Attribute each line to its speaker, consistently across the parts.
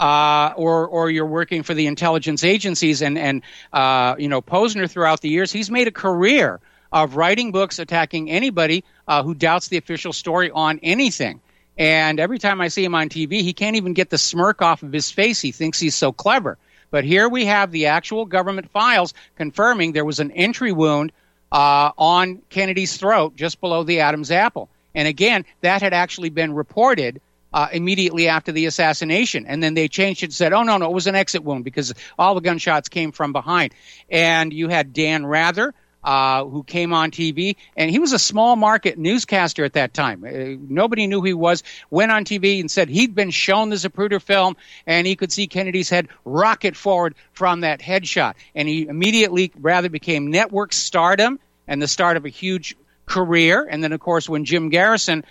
Speaker 1: or you're working for the intelligence agencies. And Posner, throughout the years, he's made a career of writing books attacking anybody who doubts the official story on anything. And every time I see him on TV, he can't even get the smirk off of his face. He thinks he's so clever. But here we have the actual government files confirming there was an entry wound on Kennedy's throat just below the Adam's apple. And again, that had actually been reported immediately after the assassination. And then they changed it and said, oh, no, it was an exit wound because all the gunshots came from behind. And you had Dan Rather, who came on TV, and he was a small market newscaster at that time. Nobody knew who he was, went on TV and said he'd been shown the Zapruder film, and he could see Kennedy's head rocket forward from that headshot. And he immediately rather became network stardom and the start of a huge career. And then, of course, when Jim Garrison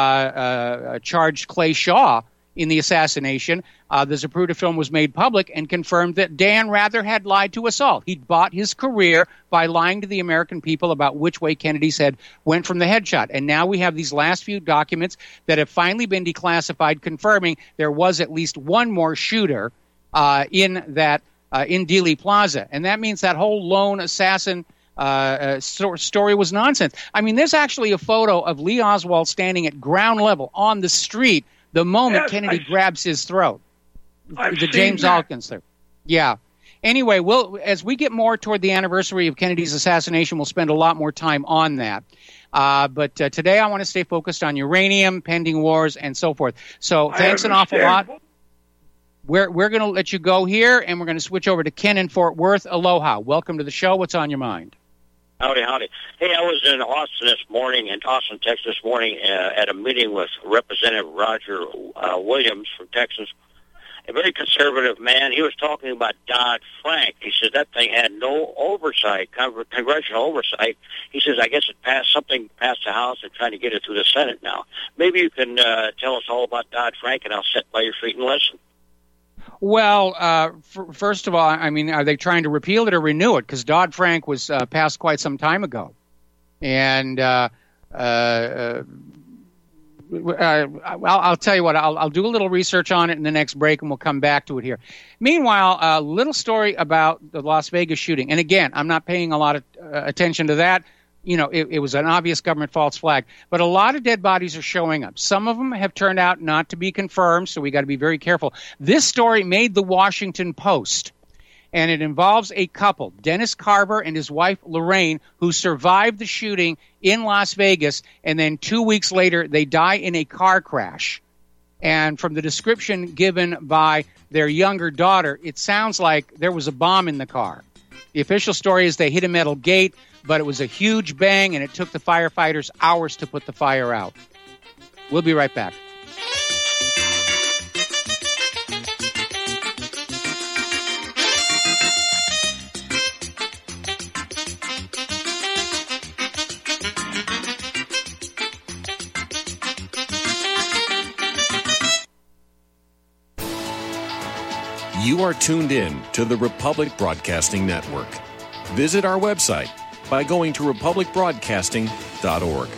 Speaker 1: charged Clay Shaw in the assassination, the Zapruder film was made public and confirmed that Dan Rather had lied to us all. He'd bought his career by lying to the American people about which way Kennedy's head went from the headshot. And now we have these last few documents that have finally been declassified, confirming there was at least one more shooter in Dealey Plaza. And that means that whole lone assassin story was nonsense. I mean, there's actually a photo of Lee Oswald standing at ground level on the street the moment Kennedy grabs his throat. The James Alkins there. Yeah. Anyway, as we get more toward the anniversary of Kennedy's assassination, we'll spend a lot more time on that. But today I want to stay focused on uranium, pending wars, and so forth. So thanks an awful lot. We're going to let you go here, and we're going to switch over to Ken in Fort Worth. Aloha. Welcome to the show. What's on your mind?
Speaker 2: Howdy. Hey, I was in Austin, Texas this morning, at a meeting with Representative Roger Williams from Texas, a very conservative man. He was talking about Dodd-Frank. He said that thing had no oversight, congressional oversight. He says, I guess something passed the House and trying to get it through the Senate now. Maybe you can tell us all about Dodd-Frank, and I'll sit by your feet and listen.
Speaker 1: Well, first of all, I mean, are they trying to repeal it or renew it? Because Dodd-Frank was passed quite some time ago. And I'll tell you what, I'll do a little research on it in the next break, and we'll come back to it here. Meanwhile, a little story about the Las Vegas shooting. And again, I'm not paying a lot of attention to that. You know, it was an obvious government false flag. But a lot of dead bodies are showing up. Some of them have turned out not to be confirmed, so we got to be very careful. This story made the Washington Post, and it involves a couple, Dennis Carver and his wife Lorraine, who survived the shooting in Las Vegas, and then 2 weeks later they die in a car crash. And from the description given by their younger daughter, it sounds like there was a bomb in the car. The official story is they hit a metal gate, but it was a huge bang, and it took the firefighters hours to put the fire out. We'll be right back.
Speaker 3: You are tuned in to the Republic Broadcasting Network. Visit our website by going to republicbroadcasting.org.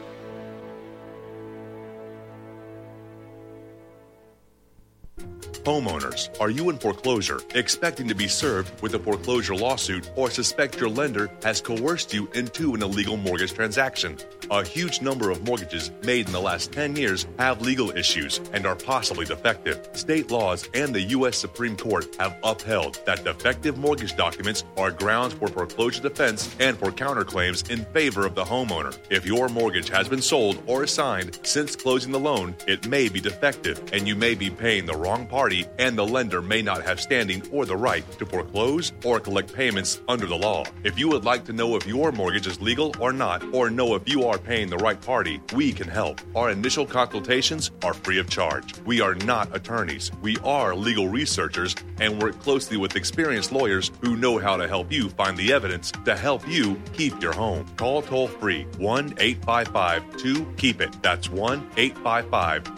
Speaker 4: Homeowners, are you in foreclosure, expecting to be served with a foreclosure lawsuit, or suspect your lender has coerced you into an illegal mortgage transaction? A huge number of mortgages made in the last 10 years have legal issues and are possibly defective. State laws and the U.S. Supreme Court have upheld that defective mortgage documents are grounds for foreclosure defense and for counterclaims in favor of the homeowner. If your mortgage has been sold or assigned since closing the loan, it may be defective, and you may be paying the wrong party, and the lender may not have standing or the right to foreclose or collect payments under the law. If you would like to know if your mortgage is legal or not, or know if you are paying the right party, we can help. Our initial consultations are free of charge. We are not attorneys. We are legal researchers and work closely with experienced lawyers who know how to help you find the evidence to help you keep your home. Call toll-free 1-855-2-KEEP-IT. That's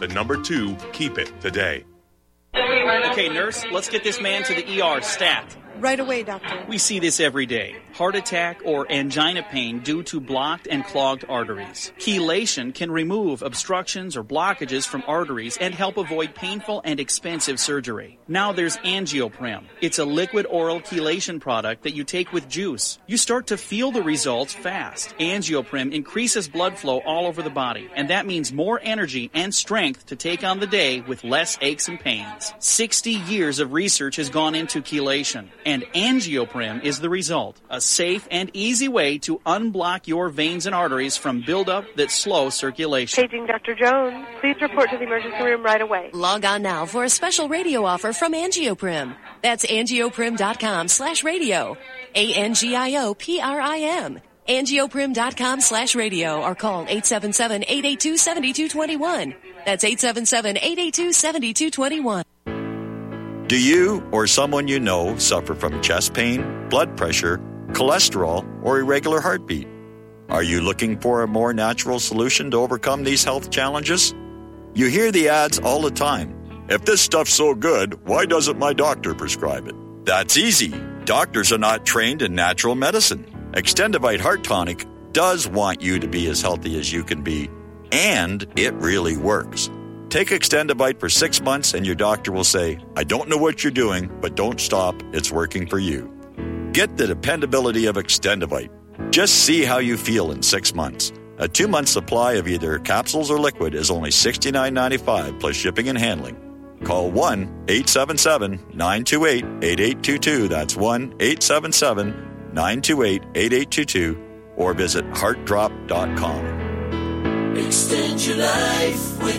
Speaker 4: 1-855-2-KEEP-IT today.
Speaker 5: Okay, nurse, let's get this man to the ER stat. Right away, doctor.
Speaker 6: We see this every day. Heart attack or angina pain due to blocked and clogged arteries. Chelation can remove obstructions or blockages from arteries and help avoid painful and expensive surgery. Now there's Angioprim. It's a liquid oral chelation product that you take with juice. You start to feel the results fast. Angioprim increases blood flow all over the body, and that means more energy and strength to take on the day with less aches and pains. 60 years of research has gone into chelation, and Angioprim is the result. A safe and easy way to unblock your veins and arteries from buildup that slow circulation.
Speaker 5: Paging Dr. Jones. Please report to the emergency room right away.
Speaker 7: Log on now for a special radio offer from Angioprim. That's angioprim.com/radio. ANGIOPRIM. Angioprim.com/radio or call 877-882-7221. That's 877-882-7221.
Speaker 8: Do you or someone you know suffer from chest pain, blood pressure, cholesterol, or irregular heartbeat? Are you looking for a more natural solution to overcome these health challenges? You hear the ads all the time. If this stuff's so good, why doesn't my doctor prescribe it? That's easy. Doctors are not trained in natural medicine. Extendivite Heart Tonic does want you to be as healthy as you can be, and it really works. Take Extendivite for 6 months and your doctor will say, I don't know what you're doing, but don't stop. It's working for you. Get the dependability of Extendivite. Just see how you feel in 6 months. A 2-month supply of either capsules or liquid is only $69.95 plus shipping and handling. Call 1-877-928-8822. That's 1-877-928-8822 or visit heartdrop.com.
Speaker 9: Extend your life with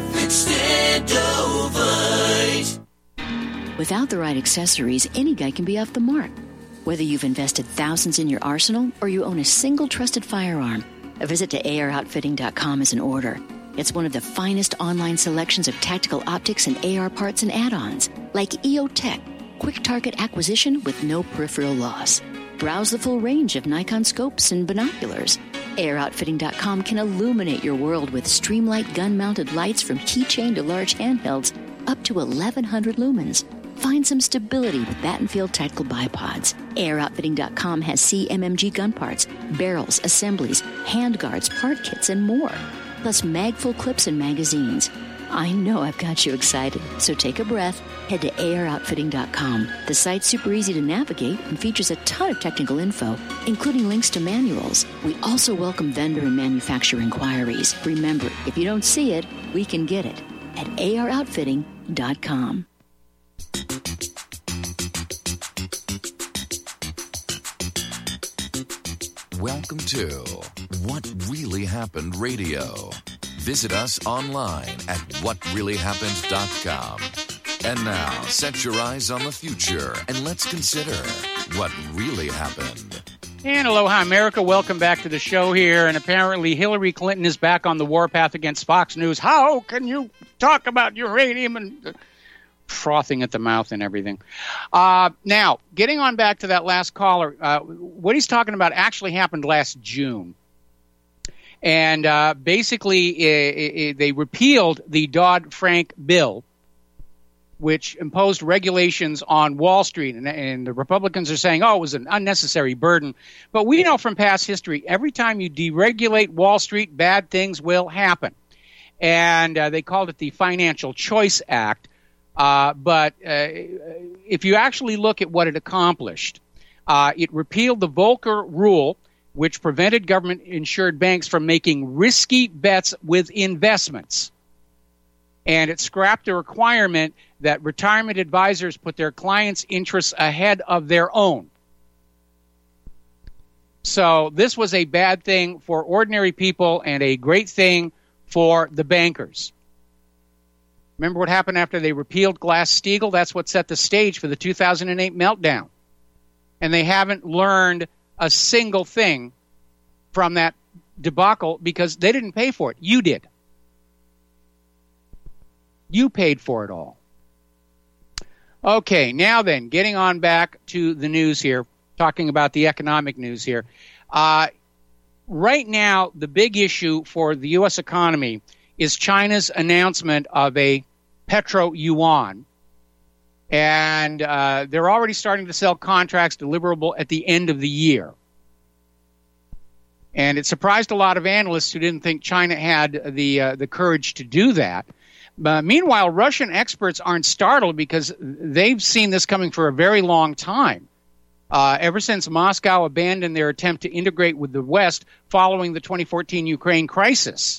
Speaker 9: Extendovite.
Speaker 10: Without the right accessories, any guy can be off the mark. Whether you've invested thousands in your arsenal or you own a single trusted firearm, a visit to AROutfitting.com is in order. It's one of the finest online selections of tactical optics and AR parts and add-ons, like EOTech, quick target acquisition with no peripheral loss. Browse the full range of Nikon scopes and binoculars. AROutfitting.com can illuminate your world with Streamlight gun-mounted lights from keychain to large handhelds up to 1,100 lumens. Find some stability with Battenfield Tactical Bipods. AROutfitting.com has CMMG gun parts, barrels, assemblies, handguards, part kits, and more. Plus mag-full clips and magazines. I know I've got you excited, so take a breath. Head to AROutfitting.com. The site's super easy to navigate and features a ton of technical info, including links to manuals. We also welcome vendor and manufacturer inquiries. Remember, if you don't see it, we can get it at AROutfitting.com.
Speaker 11: Welcome to What Really Happened Radio. Visit us online at whatreallyhappened.com. And now, set your eyes on the future and let's consider what really happened.
Speaker 1: And aloha, America. Welcome back to the show here. And apparently Hillary Clinton is back on the warpath against Fox News. How can you talk about uranium and frothing at the mouth and everything? Now, getting on back to that last caller, what he's talking about actually happened last June. And basically, they repealed the Dodd-Frank bill, which imposed regulations on Wall Street. And the Republicans are saying, oh, it was an unnecessary burden. But we know from past history, every time you deregulate Wall Street, bad things will happen. And they called it the Financial Choice Act. But if you actually look at what it accomplished, it repealed the Volcker Rule, which prevented government-insured banks from making risky bets with investments. And it scrapped the requirement that retirement advisors put their clients' interests ahead of their own. So this was a bad thing for ordinary people and a great thing for the bankers. Remember what happened after they repealed Glass-Steagall? That's what set the stage for the 2008 meltdown. And they haven't learned a single thing from that debacle because they didn't pay for it. You did. You paid for it all. Okay, now then, getting on back to the news here, talking about the economic news here. Right now, the big issue for the U.S. economy is China's announcement of a petro-yuan, And they're already starting to sell contracts deliverable at the end of the year. And it surprised a lot of analysts who didn't think China had the courage to do that. But meanwhile, Russian experts aren't startled because they've seen this coming for a very long time. Ever since Moscow abandoned their attempt to integrate with the West following the 2014 Ukraine crisis.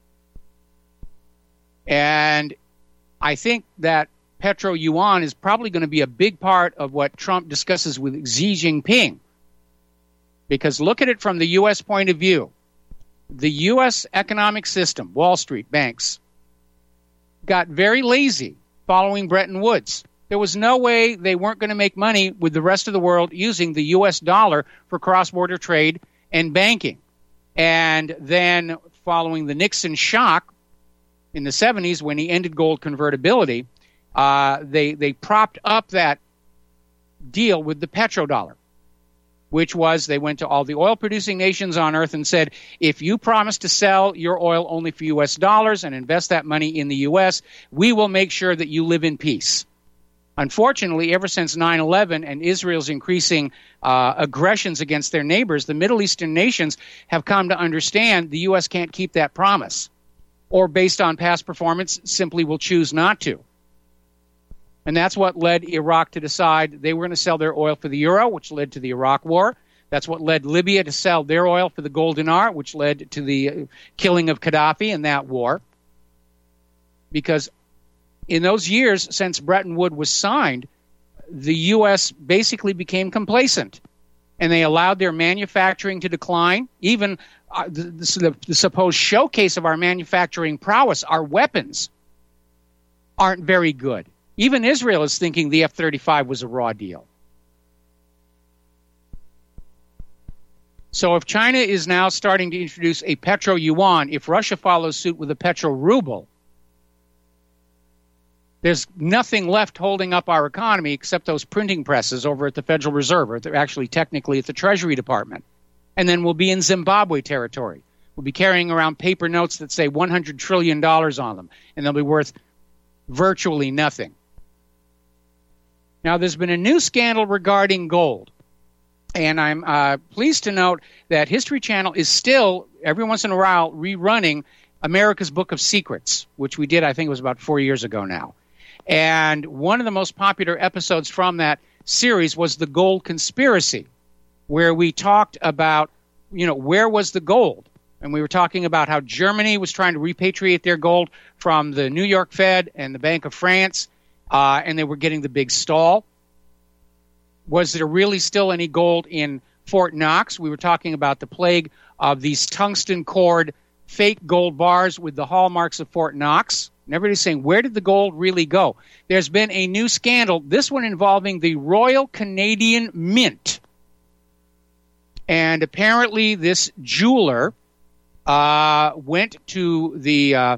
Speaker 1: And I think that petro-yuan is probably going to be a big part of what Trump discusses with Xi Jinping. Because look at it from the U.S. point of view. The U.S. economic system, Wall Street, banks, got very lazy following Bretton Woods. There was no way they weren't going to make money with the rest of the world using the U.S. dollar for cross-border trade and banking. And then following the Nixon shock in the 70s when he ended gold convertibility, they propped up that deal with the petrodollar, which was they went to all the oil-producing nations on Earth and said, if you promise to sell your oil only for U.S. dollars and invest that money in the U.S., we will make sure that you live in peace. Unfortunately, ever since 9/11 and Israel's increasing aggressions against their neighbors, the Middle Eastern nations have come to understand the U.S. can't keep that promise, or based on past performance, simply will choose not to. And that's what led Iraq to decide they were going to sell their oil for the euro, which led to the Iraq War. That's what led Libya to sell their oil for the gold dinar, which led to the killing of Gaddafi in that war. Because in those years since Bretton Woods was signed, the U.S. basically became complacent. And they allowed their manufacturing to decline. Even the supposed showcase of our manufacturing prowess, our weapons, aren't very good. Even Israel is thinking the F-35 was a raw deal. So if China is now starting to introduce a petro-yuan, if Russia follows suit with a petro-ruble, there's nothing left holding up our economy except those printing presses over at the Federal Reserve, or they're actually technically at the Treasury Department. And then we'll be in Zimbabwe territory. We'll be carrying around paper notes that say $100 trillion on them, and they'll be worth virtually nothing. Now, there's been a new scandal regarding gold. And I'm pleased to note that History Channel is still, every once in a while, rerunning America's Book of Secrets, which we did, I think it was about 4 years ago now. And one of the most popular episodes from that series was the gold conspiracy, where we talked about, where was the gold? And we were talking about how Germany was trying to repatriate their gold from the New York Fed and the Bank of France, and they were getting the big stall. Was there really still any gold in Fort Knox? We were talking about the plague of these tungsten cord fake gold bars with the hallmarks of Fort Knox. And everybody's saying, where did the gold really go? There's been a new scandal, this one involving the Royal Canadian Mint. And apparently this jeweler went to the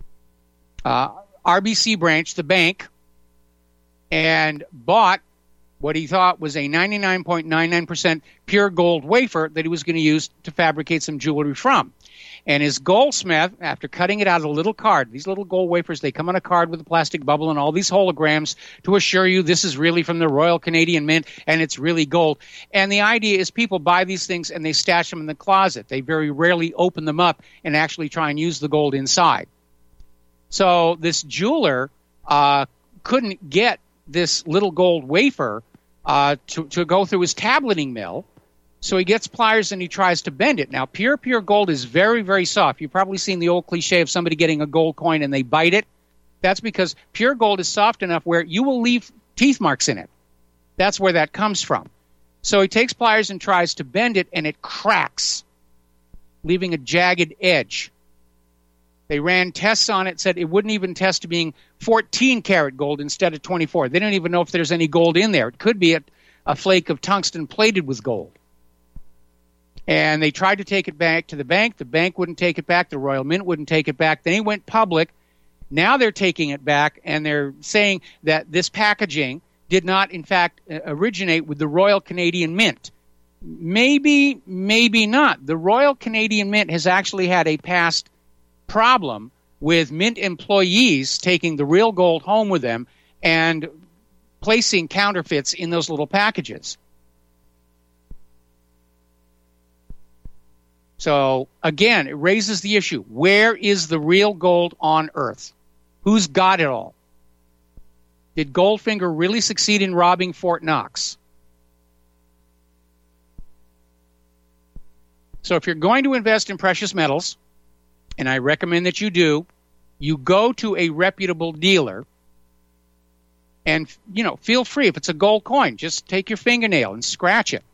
Speaker 1: RBC branch, the bank, and bought what he thought was a 99.99% pure gold wafer that he was going to use to fabricate some jewelry from. And his goldsmith, after cutting it out of a little card, these little gold wafers, they come on a card with a plastic bubble and all these holograms to assure you this is really from the Royal Canadian Mint and it's really gold. And the idea is people buy these things and they stash them in the closet. They very rarely open them up and actually try and use the gold inside. So this jeweler couldn't get this little gold wafer to go through his tableting mill. So he gets pliers and he tries to bend it. Now, pure gold is very, very soft. You've probably seen the old cliche of somebody getting a gold coin and they bite it. That's because pure gold is soft enough where you will leave teeth marks in it. That's where that comes from. So he takes pliers and tries to bend it, and it cracks, leaving a jagged edge. They ran tests on it, said it wouldn't even test to being 14-karat gold instead of 24. They don't even know if there's any gold in there. It could be a flake of tungsten plated with gold. And they tried to take it back to the bank. The bank wouldn't take it back. The Royal Mint wouldn't take it back. Then he went public. Now they're taking it back, and they're saying that this packaging did not, in fact, originate with the Royal Canadian Mint. Maybe, maybe not. The Royal Canadian Mint has actually had a past problem with mint employees taking the real gold home with them and placing counterfeits in those little packages. So, again, it raises the issue. Where is the real gold on Earth? Who's got it all? Did Goldfinger really succeed in robbing Fort Knox? So if you're going to invest in precious metals, and I recommend that you do, you go to a reputable dealer and, feel free. If it's a gold coin, just take your fingernail and scratch it.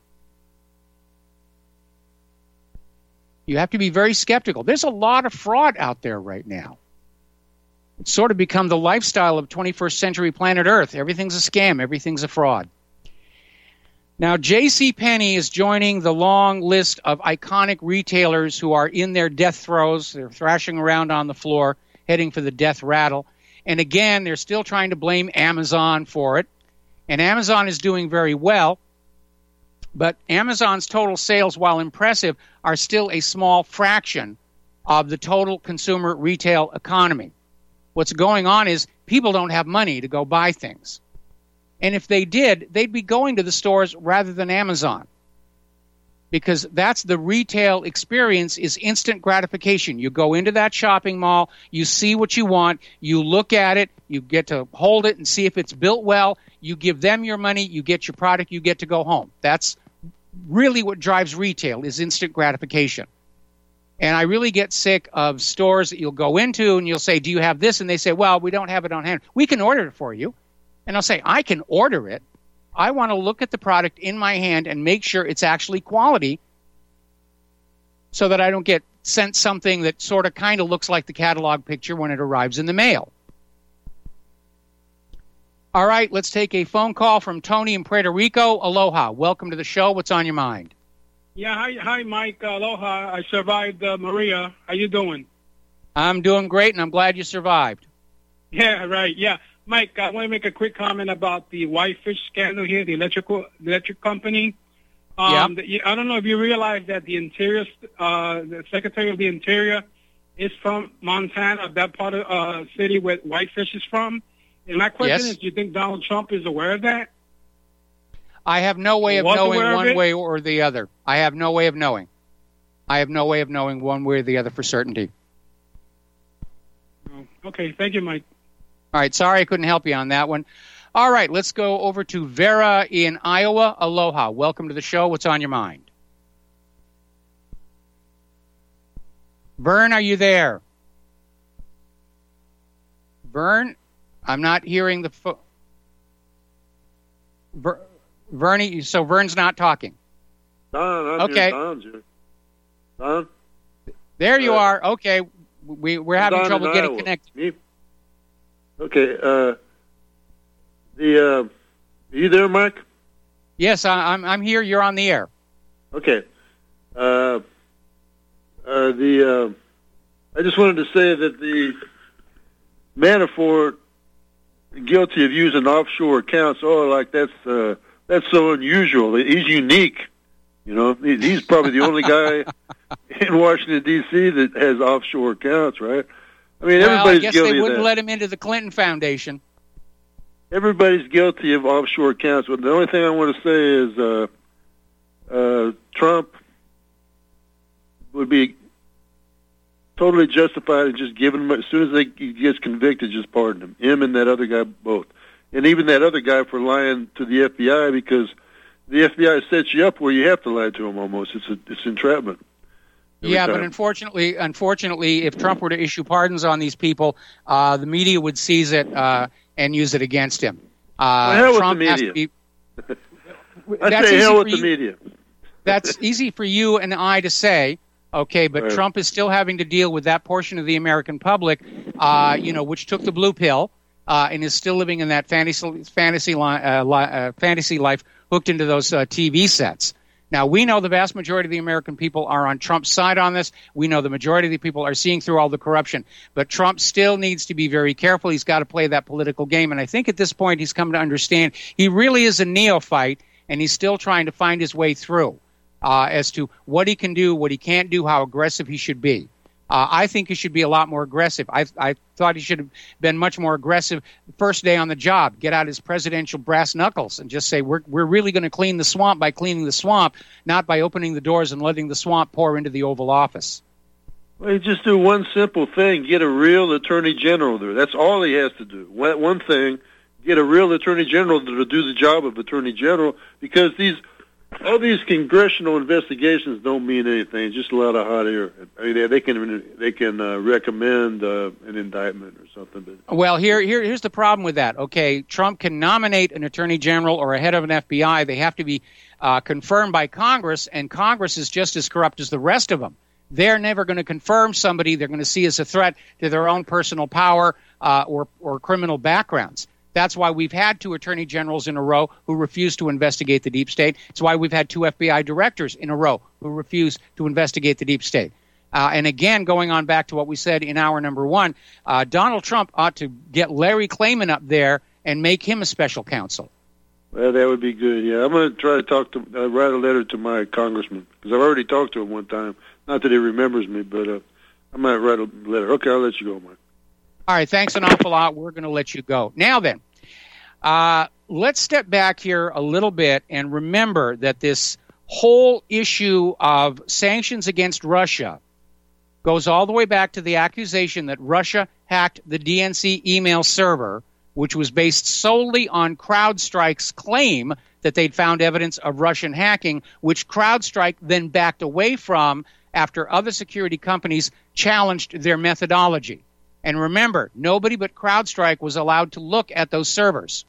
Speaker 1: You have to be very skeptical. There's a lot of fraud out there right now. It's sort of become the lifestyle of 21st century planet Earth. Everything's a scam. Everything's a fraud. Now, JCPenney is joining the long list of iconic retailers who are in their death throes. They're thrashing around on the floor, heading for the death rattle. And again, they're still trying to blame Amazon for it. And Amazon is doing very well. But Amazon's total sales, while impressive, are still a small fraction of the total consumer retail economy. What's going on is people don't have money to go buy things. And if they did, they'd be going to the stores rather than Amazon. Because that's the retail experience, is instant gratification. You go into that shopping mall, you see what you want, you look at it, you get to hold it and see if it's built well, you give them your money, you get your product, you get to go home. That's really what drives retail, is instant gratification. And I really get sick of stores that you'll go into and you'll say, do you have this? And they say, well, we don't have it on hand. We can order it for you. And I'll say, I can order it. I want to look at the product in my hand and make sure it's actually quality so that I don't get sent something that sort of kind of looks like the catalog picture when it arrives in the mail. All right, let's take a phone call from Tony in Puerto Rico. Aloha. Welcome to the show. What's on your mind?
Speaker 12: Yeah, hi, Mike. Aloha. I survived Maria. How you doing?
Speaker 1: I'm doing great, and I'm glad you survived.
Speaker 12: Yeah, right. Yeah. Mike, I want to make a quick comment about the Whitefish scandal here, the electric company. I don't know if you realize that the Secretary of the Interior is from Montana, that part of city where Whitefish is from. And my question is, do you think Donald Trump is aware of that?
Speaker 1: I have no way of knowing one way or the other. I have no way of knowing. I have no way of knowing one way or the other for certainty.
Speaker 12: Okay, thank you, Mike.
Speaker 1: All right, sorry I couldn't help you on that one. All right, let's go over to Vera in Iowa. Aloha. Welcome to the show. What's on your mind? Vern, are you there? Vern, I'm not hearing the phone. Vernie, so Vern's not talking.
Speaker 13: Don,
Speaker 1: okay.
Speaker 13: Don?
Speaker 1: There you are. Okay, we're having trouble getting connected.
Speaker 13: Okay. Are you there, Mark?
Speaker 1: Yes, I'm here. You're on the air.
Speaker 13: Okay. I just wanted to say that the Manafort guilty of using offshore accounts. That's so unusual. He's unique. He's probably the only guy in Washington D.C. that has offshore accounts, right? I mean, everybody's guilty of that. I guess they wouldn't
Speaker 1: let him into the Clinton Foundation.
Speaker 13: Everybody's guilty of offshore accounts. But the only thing I want to say is Trump would be totally justified in just giving him, as soon as he gets convicted, just pardon him. Him and that other guy both. And even that other guy for lying to the FBI, because the FBI sets you up where you have to lie to them almost. It's entrapment.
Speaker 1: Yeah, but unfortunately, if Trump were to issue pardons on these people, the media would seize it and use it against him.
Speaker 13: Hell
Speaker 1: Trump
Speaker 13: with the media.
Speaker 1: I
Speaker 13: say hell with the media.
Speaker 1: That's easy for you and I to say, okay, but Trump is still having to deal with that portion of the American public, which took the blue pill and is still living in that fantasy life hooked into those TV sets. Now, we know the vast majority of the American people are on Trump's side on this. We know the majority of the people are seeing through all the corruption. But Trump still needs to be very careful. He's got to play that political game. And I think at this point he's come to understand he really is a neophyte, and he's still trying to find his way through as to what he can do, what he can't do, how aggressive he should be. I think he should be a lot more aggressive. I thought he should have been much more aggressive the first day on the job. Get out his presidential brass knuckles and just say, we're really going to clean the swamp by cleaning the swamp, not by opening the doors and letting the swamp pour into the Oval Office.
Speaker 13: Well, you just do one simple thing: get a real attorney general there. That's all he has to do. One thing: get a real attorney general to do the job of attorney general, because all these congressional investigations don't mean anything. It's just a lot of hot air. I mean, they can recommend an indictment or something. But
Speaker 1: well, here's the problem with that. Okay, Trump can nominate an attorney general or a head of an FBI. They have to be confirmed by Congress, and Congress is just as corrupt as the rest of them. They're never going to confirm somebody they're going to see as a threat to their own personal power or criminal backgrounds. That's why we've had 2 attorney generals in a row who refuse to investigate the deep state. It's why we've had 2 FBI directors in a row who refuse to investigate the deep state. And again, going on back to what we said in hour number 1, Donald Trump ought to get Larry Klayman up there and make him a special counsel.
Speaker 13: Well, that would be good, yeah. I'm going to try to write a letter to my congressman, because I've already talked to him one time. Not that he remembers me, but I might write a letter. Okay, I'll let you go, Mike.
Speaker 1: All right, thanks an awful lot. We're going to let you go. Now then, let's step back here a little bit and remember that this whole issue of sanctions against Russia goes all the way back to the accusation that Russia hacked the DNC email server, which was based solely on CrowdStrike's claim that they'd found evidence of Russian hacking, which CrowdStrike then backed away from after other security companies challenged their methodology. And remember, nobody but CrowdStrike was allowed to look at those servers.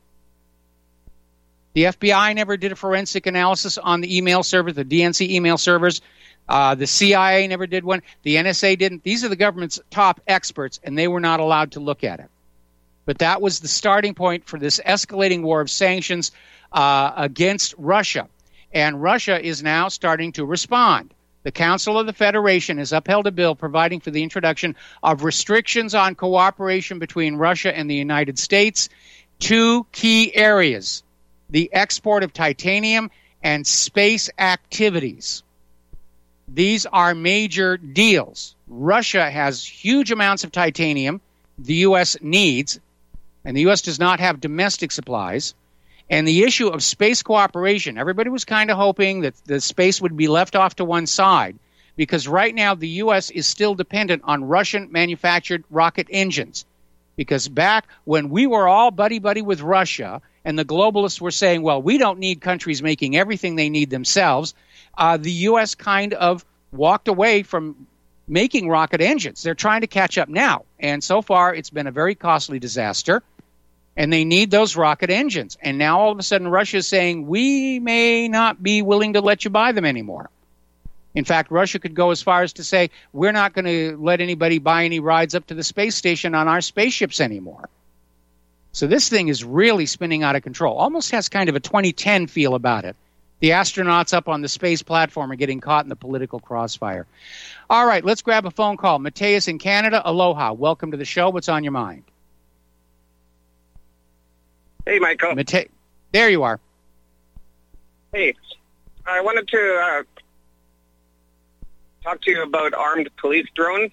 Speaker 1: The FBI never did a forensic analysis on the email servers, the DNC email servers. The CIA never did one. The NSA didn't. These are the government's top experts, and they were not allowed to look at it. But that was the starting point for this escalating war of sanctions against Russia. And Russia is now starting to respond. The Council of the Federation has upheld a bill providing for the introduction of restrictions on cooperation between Russia and the United States. 2 key areas: the export of titanium and space activities. These are major deals. Russia has huge amounts of titanium the U.S. needs, and the U.S. does not have domestic supplies. And the issue of space cooperation, everybody was kind of hoping that the space would be left off to one side, because right now the U.S. is still dependent on Russian-manufactured rocket engines. Because back when we were all buddy-buddy with Russia and the globalists were saying, well, we don't need countries making everything they need themselves, the U.S. kind of walked away from making rocket engines. They're trying to catch up now. And so far, it's been a very costly disaster. And they need those rocket engines. And now all of a sudden Russia is saying, we may not be willing to let you buy them anymore. In fact, Russia could go as far as to say, we're not going to let anybody buy any rides up to the space station on our spaceships anymore. So this thing is really spinning out of control. Almost has kind of a 2010 feel about it. The astronauts up on the space platform are getting caught in the political crossfire. All right, let's grab a phone call. Mateus in Canada, aloha. Welcome to the show. What's on your mind?
Speaker 14: Hey, Michael.
Speaker 1: There you are.
Speaker 14: Hey, I wanted to talk to you about armed police drones.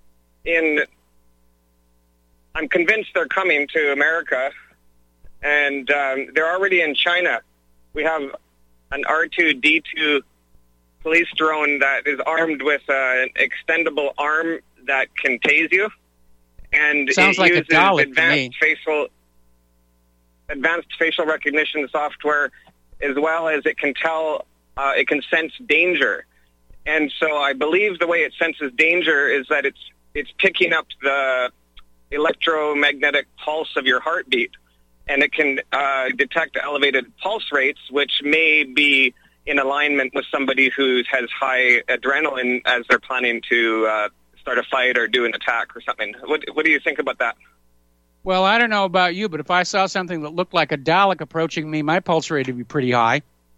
Speaker 14: I'm convinced they're coming to America, and they're already in China. We have an R2-D2 police drone that is armed with an extendable arm that can tase you, and
Speaker 1: sounds
Speaker 14: it
Speaker 1: like
Speaker 14: uses
Speaker 1: a Dalek to me.
Speaker 14: advanced facial recognition software, as well as it can sense danger. And so I believe the way it senses danger is that it's picking up the electromagnetic pulse of your heartbeat, and it can detect elevated pulse rates, which may be in alignment with somebody who has high adrenaline as they're planning to start a fight or do an attack or something. What do you think about that?
Speaker 1: Well, I don't know about you, but if I saw something that looked like a Dalek approaching me, my pulse rate would be pretty high.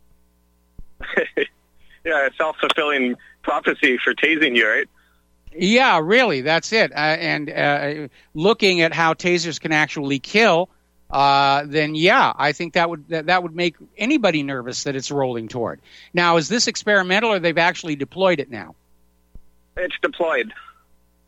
Speaker 14: Yeah, a self-fulfilling prophecy for tasing you, right?
Speaker 1: Yeah, really, that's it. And looking at how tasers can actually kill, then yeah, I think that would make anybody nervous that it's rolling toward. Now, is this experimental, or they've actually deployed it now?
Speaker 14: It's deployed.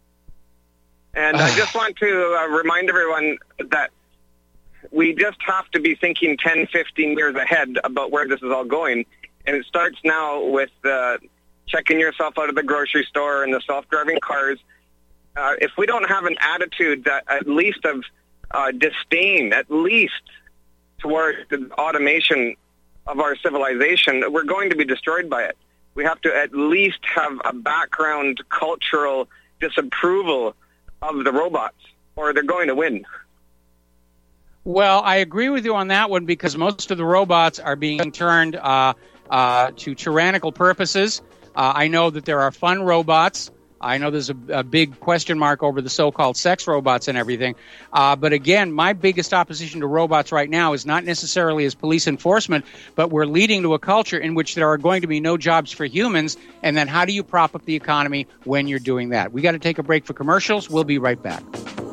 Speaker 14: And I just want to remind everyone that we just have to be thinking 10, 15 years ahead about where this is all going. And it starts now with checking yourself out of the grocery store and the self-driving cars. If we don't have an attitude that at least of disdain, at least towards the automation of our civilization, we're going to be destroyed by it. We have to at least have a background cultural disapproval of the robots, or they're going to win.
Speaker 1: Well, I agree with you on that one because most of the robots are being turned to tyrannical purposes. I know that there are fun robots. I know there's a big question mark over the so-called sex robots and everything. But again, my biggest opposition to robots right now is not necessarily as police enforcement, but we're leading to a culture in which there are going to be no jobs for humans. And then how do you prop up the economy when you're doing that? We got to take a break for commercials. We'll be right back.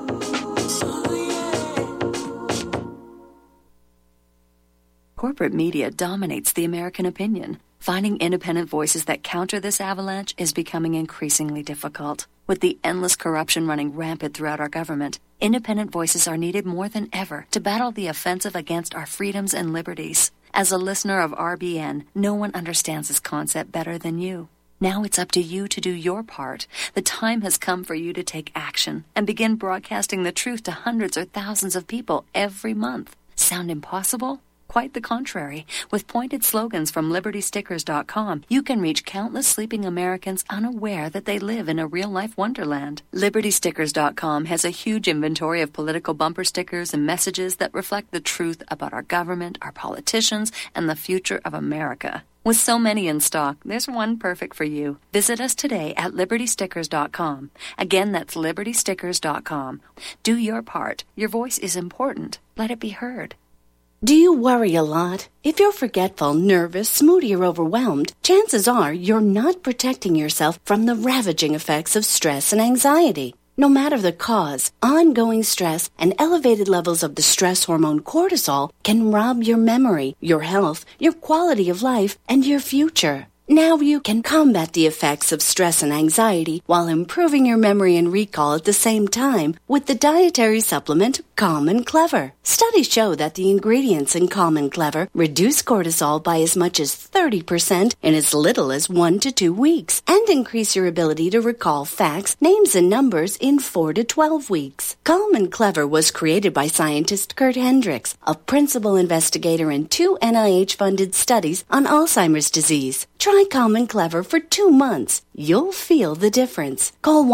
Speaker 15: Corporate media dominates the American opinion. Finding independent voices that counter this avalanche is becoming increasingly difficult. With the endless corruption running rampant throughout our government, independent voices are needed more than ever to battle the offensive against our freedoms and liberties. As a listener of RBN, no one understands this concept better than you. Now it's up to you to do your part. The time has come for you to take action and begin broadcasting the truth to hundreds or thousands of people every month. Sound impossible? Quite the contrary. With pointed slogans from LibertyStickers.com, you can reach countless sleeping Americans unaware that they live in a real-life wonderland. LibertyStickers.com has a huge inventory of political bumper stickers and messages that reflect the truth about our government, our politicians, and the future of America. With so many in stock, there's one perfect for you. Visit us today at LibertyStickers.com. Again, that's LibertyStickers.com. Do your part. Your voice is important. Let it be heard.
Speaker 16: Do you worry a lot? If you're forgetful, nervous, moody, or overwhelmed, chances are you're not protecting yourself from the ravaging effects of stress and anxiety. No matter the cause, ongoing stress and elevated levels of the stress hormone cortisol can rob your memory, your health, your quality of life, and your future. Now you can combat the effects of stress and anxiety while improving your memory and recall at the same time with the dietary supplement Calm and Clever. Studies show that the ingredients in Calm and Clever reduce cortisol by as much as 30% in as little as 1 to 2 weeks and increase your ability to recall facts, names, and numbers in 4 to 12 weeks. Calm and Clever was created by scientist Kurt Hendricks, a principal investigator in 2 NIH-funded studies on Alzheimer's disease. Try Calm and Clever for 2 months. You'll feel the difference. Call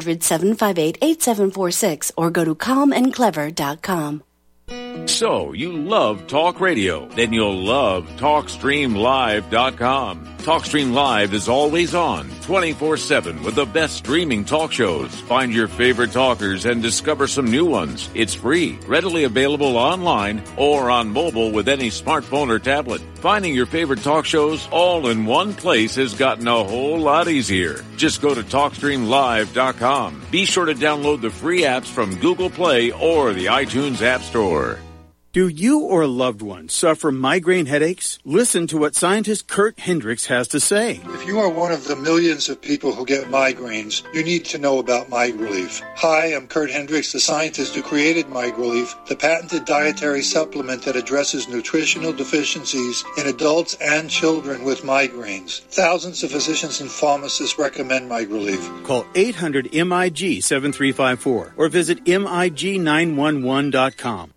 Speaker 16: 1-800-758-8746 or go to calmandclever.com.
Speaker 3: So, you love talk radio? Then you'll love TalkStreamLive.com. TalkStream Live is always on, 24/7, with the best streaming talk shows. Find your favorite talkers and discover some new ones. It's free, readily available online or on mobile with any smartphone or tablet. Finding your favorite talk shows all in one place has gotten a whole lot easier. Just go to TalkStreamLive.com. Be sure to download the free apps from Google Play or the iTunes App Store.
Speaker 17: Do you or a loved one suffer migraine headaches? Listen to what scientist Kurt Hendricks has to say.
Speaker 18: If you are one of the millions of people who get migraines, you need to know about MigRelief. Hi, I'm Kurt Hendricks, the scientist who created MigRelief, the patented dietary supplement that addresses nutritional deficiencies in adults and children with migraines. Thousands of physicians and pharmacists recommend MigRelief.
Speaker 17: Call 800-MIG-7354 or visit MIG911.com.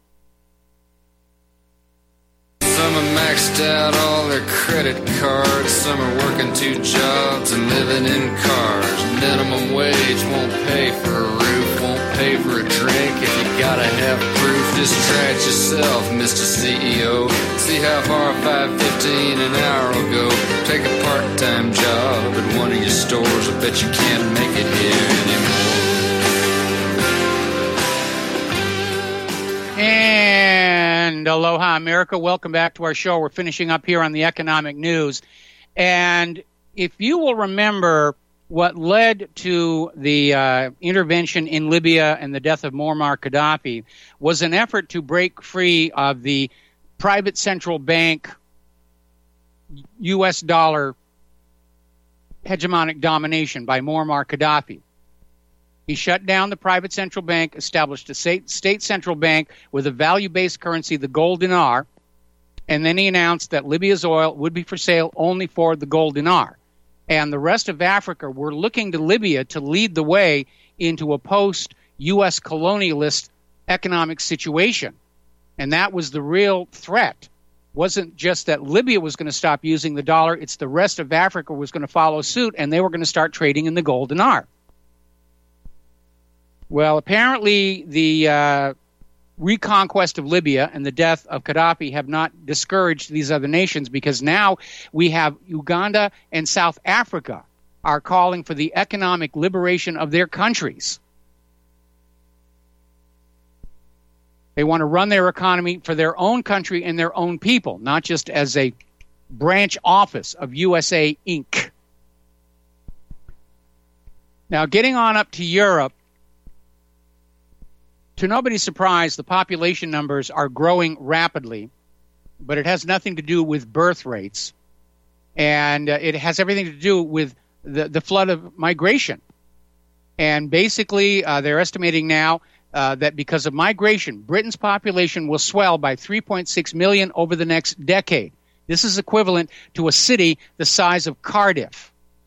Speaker 19: Some are maxed out all their credit cards. Some are working 2 jobs and living in cars. Minimum wage won't pay for a roof, won't pay for a drink. If you gotta have proof, just try it yourself, Mr. CEO. See how far $5.15 an hour will go. Take a part-time job at one of your stores. I bet you can't make it here anymore.
Speaker 1: And aloha, America. Welcome back to our show. We're finishing up here on the economic news. And if you will remember, what led to the intervention in Libya and the death of Muammar Gaddafi was an effort to break free of the private central bank U.S. dollar hegemonic domination by Muammar Gaddafi. He shut down the private central bank, established a state central bank with a value-based currency, the gold dinar, and then he announced that Libya's oil would be for sale only for the gold dinar. And the rest of Africa were looking to Libya to lead the way into a post-U.S. colonialist economic situation. And that was the real threat. Wasn't just that Libya was going to stop using the dollar, it's the rest of Africa was going to follow suit, and they were going to start trading in the gold dinar. Well, apparently the reconquest of Libya and the death of Gaddafi have not discouraged these other nations, because now we have Uganda and South Africa are calling for the economic liberation of their countries. They want to run their economy for their own country and their own people, not just as a branch office of USA Inc. Now, getting on up to Europe, to nobody's surprise, the population numbers are growing rapidly, but it has nothing to do with birth rates, and it has everything to do with the flood of migration. And basically, they're estimating now that because of migration, Britain's population will swell by 3.6 million over the next decade. This is equivalent to a city the size of Cardiff.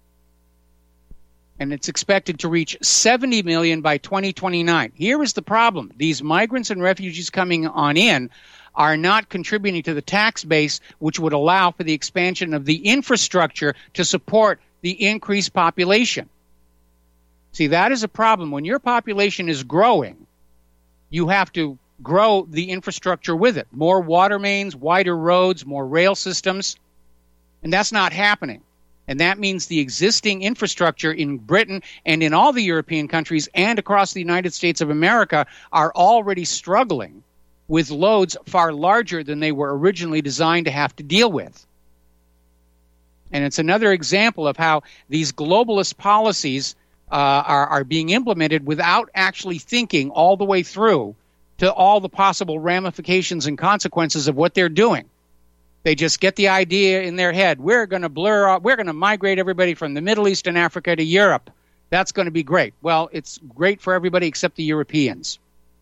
Speaker 1: And it's expected to reach 70 million by 2029. Here is the problem. These migrants and refugees coming on in are not contributing to the tax base, which would allow for the expansion of the infrastructure to support the increased population. See, that is a problem. When your population is growing, you have to grow the infrastructure with it. More water mains, wider roads, more rail systems. And that's not happening. And that means the existing infrastructure in Britain and in all the European countries and across the United States of America are already struggling with loads far larger than they were originally designed to have to deal with. And it's another example of how these globalist policies are being implemented without actually thinking all the way through to all the possible ramifications and consequences of what they're doing. They just get the idea in their head. We're going to migrate everybody from the Middle East and Africa to Europe. That's going to be great. Well, it's great for everybody except the Europeans.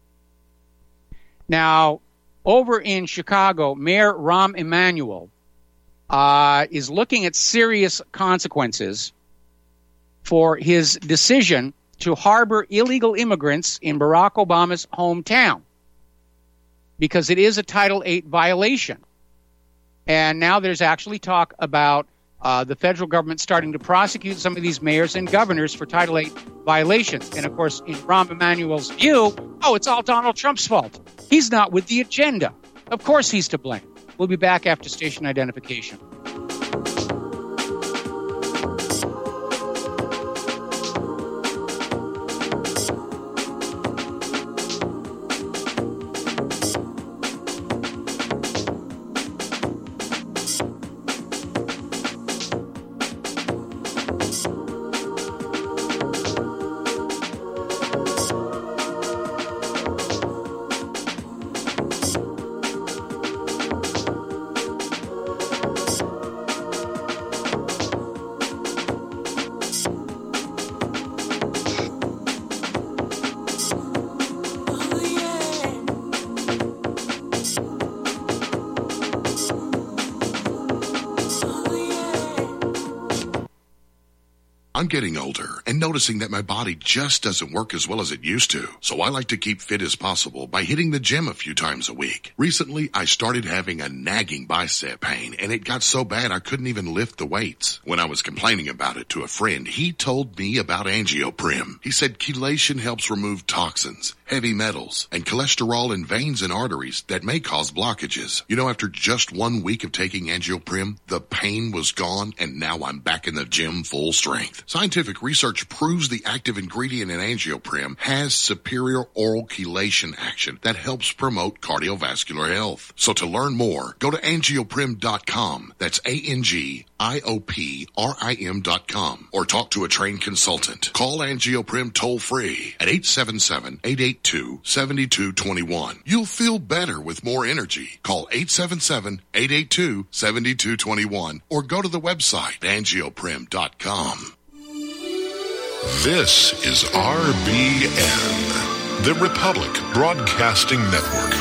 Speaker 1: Now, over in Chicago, Mayor Rahm Emanuel is looking at serious consequences for his decision to harbor illegal immigrants in Barack Obama's hometown, because it is a Title VIII violation. And now there's actually talk about the federal government starting to prosecute some of these mayors and governors for Title VIII violations. And, of course, in Rahm Emanuel's view, it's all Donald Trump's fault. He's not with the agenda. Of course he's to blame. We'll be back after station identification.
Speaker 20: I'm getting older and noticing that my body just doesn't work as well as it used to. So I like to keep fit as possible by hitting the gym a few times a week. Recently, I started having a nagging bicep pain, and it got so bad I couldn't even lift the weights. When I was complaining about it to a friend, he told me about Angioprim. He said chelation helps remove toxins, heavy metals, and cholesterol in veins and arteries that may cause blockages. You know, after just 1 week of taking Angioprim, the pain was gone, and now I'm back in the gym full strength. Scientific research proves the active ingredient in Angioprim has superior oral chelation action that helps promote cardiovascular health. So to learn more, go to angioprim.com. That's ANGIOPRIM.com, or talk to a trained consultant. Call Angioprim toll free at 877-882-7221. You'll feel better with more energy. Call 877-882-7221 or go to the website angioprim.com. This is RBN, the Republic Broadcasting Network.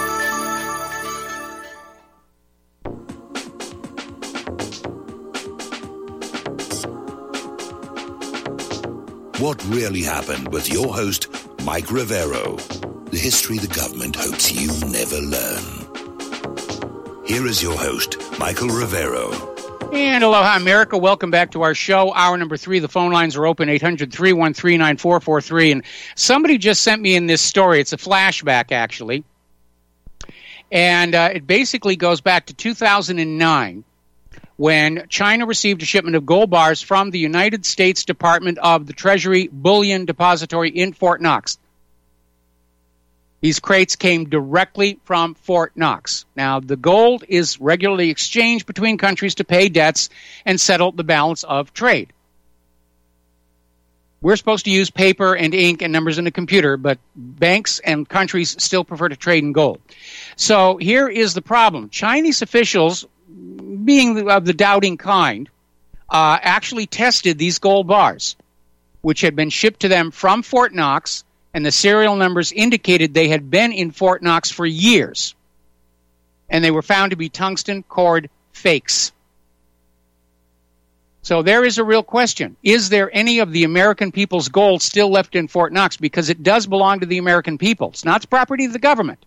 Speaker 21: What Really Happened with your host, Mike Rivero. The history the government hopes you never learn. Here is your host, Michael Rivero.
Speaker 1: And aloha, America. Welcome back to our show. Hour number 3. The phone lines are open, 800-313-9443. And somebody just sent me in this story. It's a flashback, actually. And it basically goes back to 2009, when China received a shipment of gold bars from the United States Department of the Treasury Bullion Depository in Fort Knox. These crates came directly from Fort Knox. Now, the gold is regularly exchanged between countries to pay debts and settle the balance of trade. We're supposed to use paper and ink and numbers in a computer, but banks and countries still prefer to trade in gold. So here is the problem. Chinese officials, being of the doubting kind, actually tested these gold bars, which had been shipped to them from Fort Knox, and the serial numbers indicated they had been in Fort Knox for years. And they were found to be tungsten cord fakes. So there is a real question. Is there any of the American people's gold still left in Fort Knox? Because it does belong to the American people. It's not the property of the government.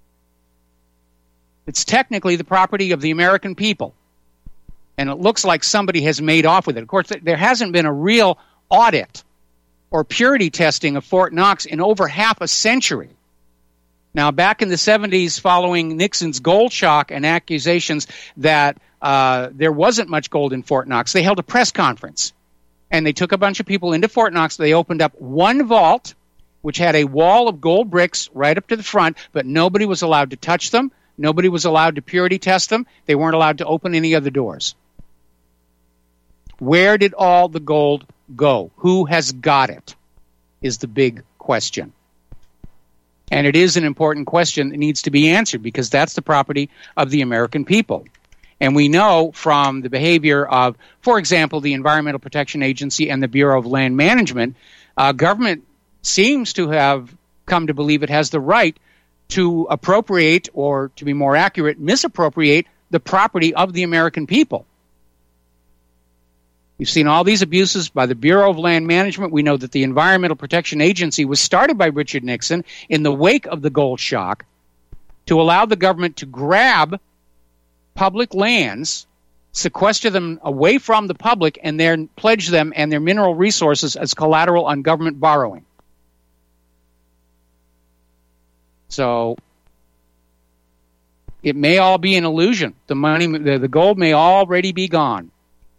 Speaker 1: It's technically the property of the American people. And it looks like somebody has made off with it. Of course, there hasn't been a real audit or purity testing of Fort Knox in over half a century. Now, back in the 70s, following Nixon's gold shock and accusations that there wasn't much gold in Fort Knox, they held a press conference. And they took a bunch of people into Fort Knox. They opened up one vault, which had a wall of gold bricks right up to the front, but nobody was allowed to touch them. Nobody was allowed to purity test them. They weren't allowed to open any other doors. Where did all the gold go? Who has got it? Is the big question. And it is an important question that needs to be answered because that's the property of the American people. And we know from the behavior of, for example, the Environmental Protection Agency and the Bureau of Land Management, government seems to have come to believe it has the right to appropriate, or to be more accurate, misappropriate the property of the American people. We've seen all these abuses by the Bureau of Land Management. We know that the Environmental Protection Agency was started by Richard Nixon in the wake of the gold shock to allow the government to grab public lands, sequester them away from the public, and then pledge them and their mineral resources as collateral on government borrowing. So it may all be an illusion. The money, the gold may already be gone.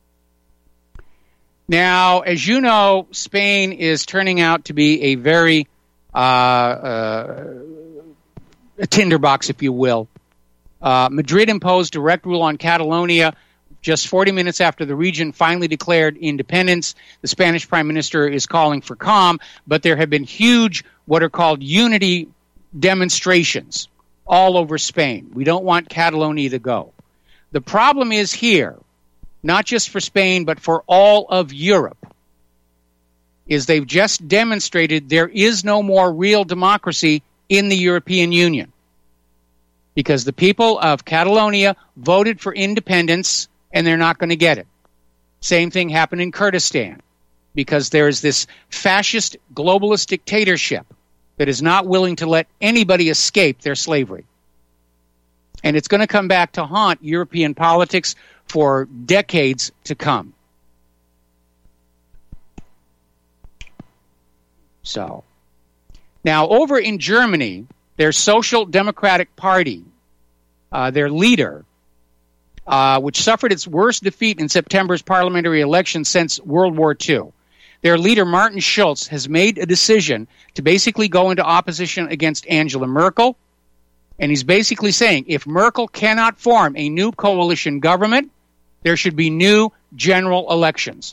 Speaker 1: Now, as you know, Spain is turning out to be a very a tinderbox, if you will. Madrid imposed direct rule on Catalonia just 40 minutes after the region finally declared independence. The Spanish Prime Minister is calling for calm, but there have been huge, what are called unity demonstrations all over Spain. We don't want Catalonia to go. The problem is here, not just for Spain, but for all of Europe, is they've just demonstrated there is no more real democracy in the European Union. Because the people of Catalonia voted for independence, and they're not going to get it. Same thing happened in Kurdistan, because there is this fascist globalist dictatorship that is not willing to let anybody escape their slavery. And it's going to come back to haunt European politics for decades to come. So, now over in Germany, their Social Democratic Party, their leader, which suffered its worst defeat in September's parliamentary election since World War II. Their leader, Martin Schulz, has made a decision to basically go into opposition against Angela Merkel. And he's basically saying, if Merkel cannot form a new coalition government, there should be new general elections.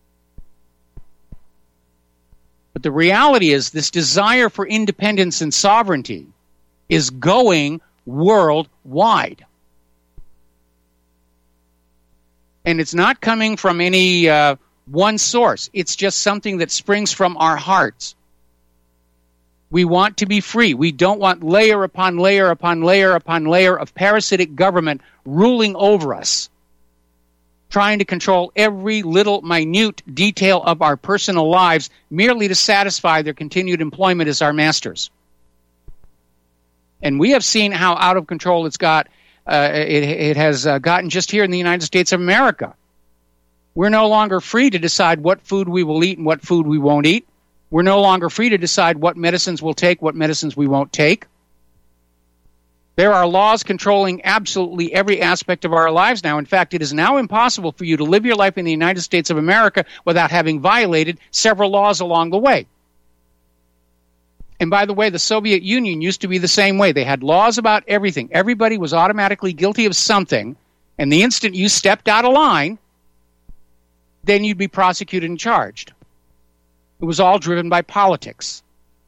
Speaker 1: But the reality is this desire for independence and sovereignty is going worldwide. And it's not coming from any one source. It's just something that springs from our hearts. We want to be free. We don't want layer upon layer upon layer upon layer of parasitic government ruling over us, trying to control every little minute detail of our personal lives merely to satisfy their continued employment as our masters. And we have seen how out of control it's got. It has gotten just here in the United States of America. We're no longer free to decide what food we will eat and what food we won't eat. We're no longer free to decide what medicines we'll take, what medicines we won't take. There are laws controlling absolutely every aspect of our lives now. In fact, it is now impossible for you to live your life in the United States of America without having violated several laws along the way. And by the way, the Soviet Union used to be the same way. They had laws about everything. Everybody was automatically guilty of something, and the instant you stepped out of line, then you'd be prosecuted and charged. It was all driven by politics.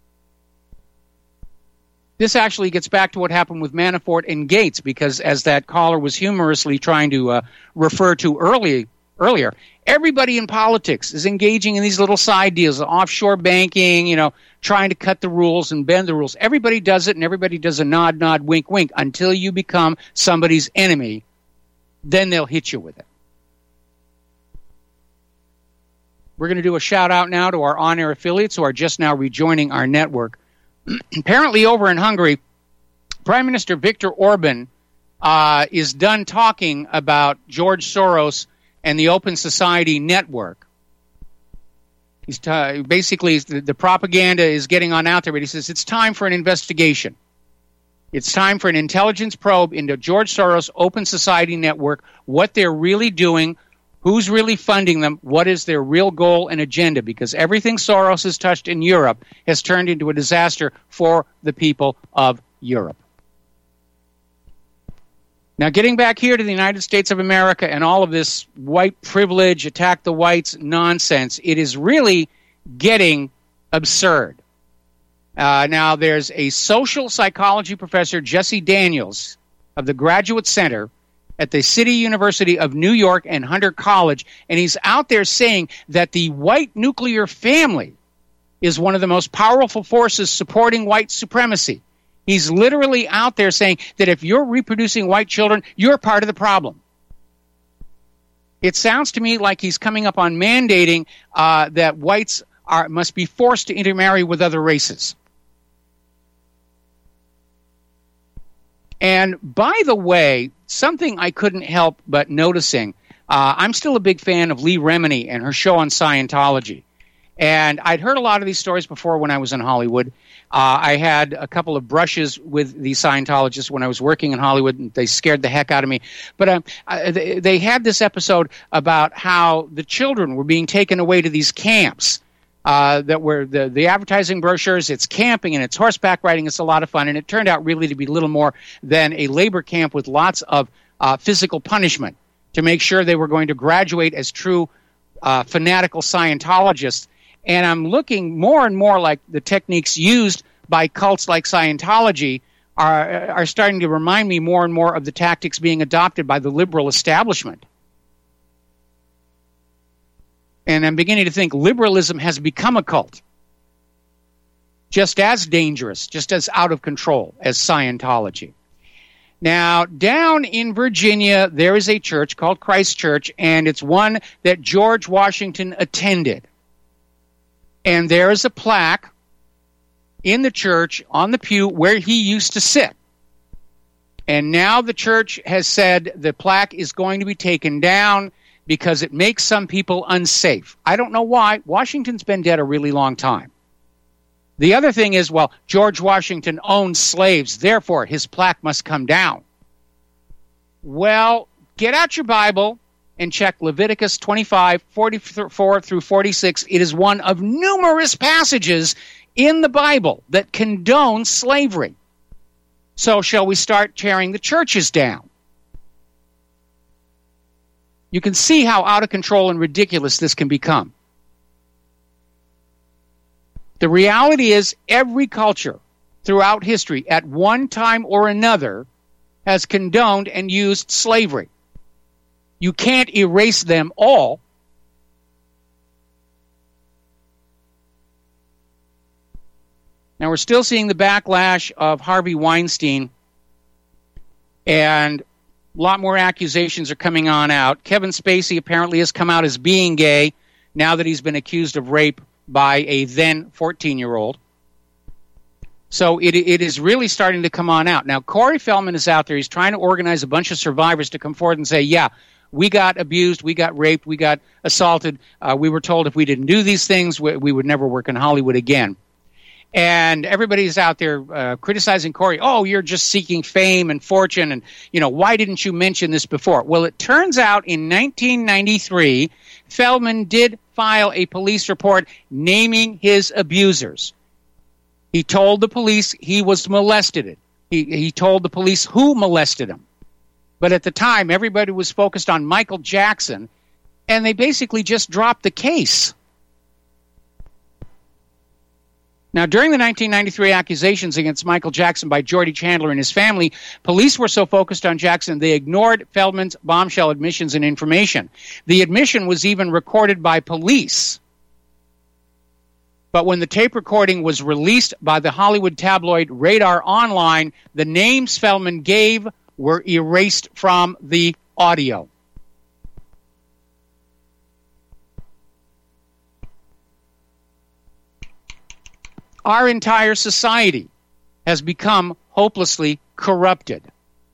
Speaker 1: This actually gets back to what happened with Manafort and Gates, because as that caller was humorously trying to refer to earlier, everybody in politics is engaging in these little side deals, offshore banking, trying to cut the rules and bend the rules. Everybody does it, and everybody does a nod, nod, wink, wink, until you become somebody's enemy. Then they'll hit you with it. We're going to do a shout-out now to our on-air affiliates who are just now rejoining our network. Apparently over in Hungary, Prime Minister Viktor Orban is done talking about George Soros and the Open Society Network. He's basically, the propaganda is getting on out there, but he says it's time for an investigation. It's time for an intelligence probe into George Soros' Open Society Network, what they're really doing, who's really funding them, what is their real goal and agenda, because everything Soros has touched in Europe has turned into a disaster for the people of Europe. Now, getting back here to the United States of America and all of this white privilege, attack the whites nonsense, it is really getting absurd. Now, there's a social psychology professor, Jesse Daniels, of the Graduate Center at the City University of New York and Hunter College, and he's out there saying that the white nuclear family is one of the most powerful forces supporting white supremacy. He's literally out there saying that if you're reproducing white children, you're part of the problem. It sounds to me like he's coming up on mandating that whites must be forced to intermarry with other races. And by the way, something I couldn't help but noticing, I'm still a big fan of Lee Remini and her show on Scientology. And I'd heard a lot of these stories before when I was in Hollywood. I had a couple of brushes with the Scientologists when I was working in Hollywood, and they scared the heck out of me. But they had this episode about how the children were being taken away to these camps that were the advertising brochures. It's camping and it's horseback riding. It's a lot of fun. And it turned out really to be little more than a labor camp with lots of physical punishment to make sure they were going to graduate as true fanatical Scientologists. And I'm looking more and more like the techniques used by cults like Scientology are starting to remind me more and more of the tactics being adopted by the liberal establishment. And I'm beginning to think liberalism has become a cult, just as dangerous, just as out of control as Scientology. Now, down in Virginia, there is a church called Christ Church, and it's one that George Washington attended. And there is a plaque in the church on the pew where he used to sit. And now the church has said the plaque is going to be taken down because it makes some people unsafe. I don't know why. Washington's been dead a really long time. The other thing is, well, George Washington owned slaves, therefore his plaque must come down. Well, get out your Bible and check Leviticus 25, 44 through 46. It is one of numerous passages in the Bible that condone slavery. So shall we start tearing the churches down? You can see how out of control and ridiculous this can become. The reality is every culture throughout history at one time or another has condoned and used slavery. You can't erase them all, Now, we're still seeing the backlash of Harvey Weinstein, and a lot more accusations are coming on out. Kevin Spacey apparently has come out as being gay now that he's been accused of rape by a then 14-year-old. So it is really starting to come on out. Now, Corey Feldman is out there. He's trying to organize a bunch of survivors to come forward and say, yeah, we got abused, we got raped, we got assaulted. We were told if we didn't do these things, we would never work in Hollywood again. And everybody's out there criticizing Corey. Oh, you're just seeking fame and fortune. And, why didn't you mention this before? Well, it turns out in 1993, Feldman did file a police report naming his abusers. He told the police he was molested. He told the police who molested him. But at the time, everybody was focused on Michael Jackson, and they basically just dropped the case. Now, during the 1993 accusations against Michael Jackson by Jordy Chandler and his family, police were so focused on Jackson, they ignored Feldman's bombshell admissions and information. The admission was even recorded by police. But when the tape recording was released by the Hollywood tabloid Radar Online, the names Feldman gave were erased from the audio. Our entire society has become hopelessly corrupted.